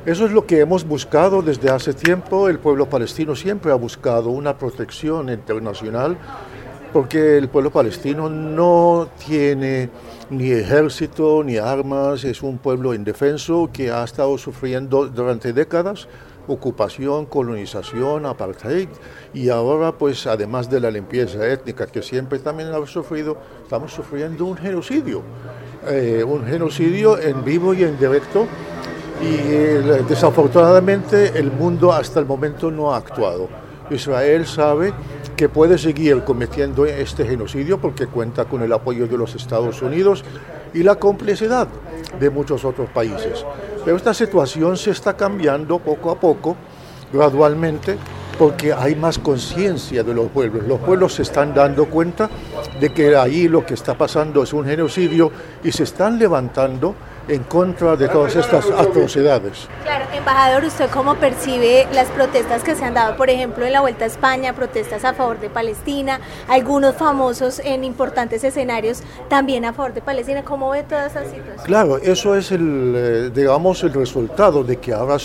Eso es lo que hemos buscado desde hace tiempo. El pueblo palestino siempre ha buscado una protección internacional porque el pueblo palestino no tiene ni ejército ni armas, es un pueblo indefenso que ha estado sufriendo durante décadas ocupación, colonización, apartheid, y ahora pues además de la limpieza étnica que siempre también ha sufrido, estamos sufriendo un genocidio en vivo y en directo, y desafortunadamente el mundo hasta el momento no ha actuado. Israel sabe que puede seguir cometiendo este genocidio porque cuenta con el apoyo de los Estados Unidos y la complicidad de muchos otros países. Pero esta situación se está cambiando poco a poco, gradualmente, porque hay más conciencia de los pueblos. Los pueblos se están dando cuenta de que ahí lo que está pasando es un genocidio y se están levantando en contra de todas estas atrocidades. Claro, embajador, ¿usted cómo percibe las protestas que se han dado, por ejemplo, en la Vuelta a España, protestas a favor de Palestina, algunos famosos en importantes escenarios también a favor de Palestina? ¿Cómo ve toda esa situación? Claro, eso es el resultado de que ahora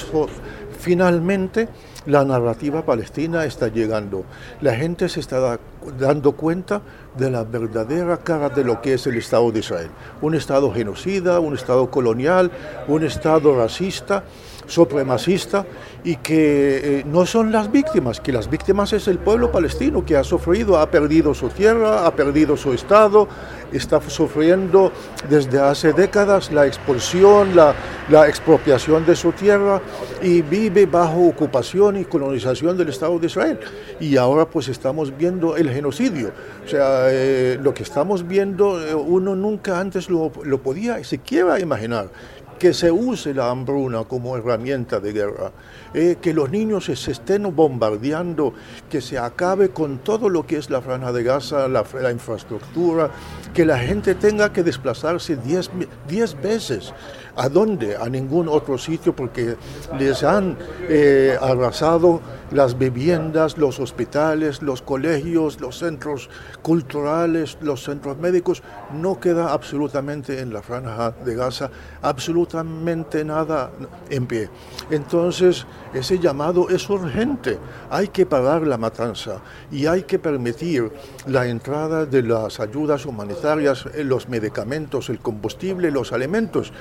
finalmente la narrativa palestina está llegando. La gente se está dando cuenta de la verdadera cara de lo que es el Estado de Israel. Un Estado genocida, un Estado colonial, un Estado racista, supremacista, y que no son las víctimas, que las víctimas es el pueblo palestino que ha sufrido, ha perdido su tierra, ha perdido su Estado, está sufriendo desde hace décadas la expulsión, la expropiación de su tierra, y vive bajo ocupación y colonización del Estado de Israel. Y ahora pues estamos viendo el genocidio. O sea, lo que estamos viendo, uno nunca antes lo podía siquiera imaginar, que se use la hambruna como herramienta de guerra, que los niños se estén bombardeando, que se acabe con todo lo que es la Franja de Gaza, la infraestructura, que la gente tenga que desplazarse 10 veces. ¿A dónde? A ningún otro sitio, porque les han arrasado las viviendas, los hospitales, los colegios, los centros culturales, los centros médicos. No queda absolutamente en la Franja de Gaza, absolutamente nada en pie. Entonces, ese llamado es urgente. Hay que parar la matanza y hay que permitir la entrada de las ayudas humanitarias, los medicamentos, el combustible, los alimentos,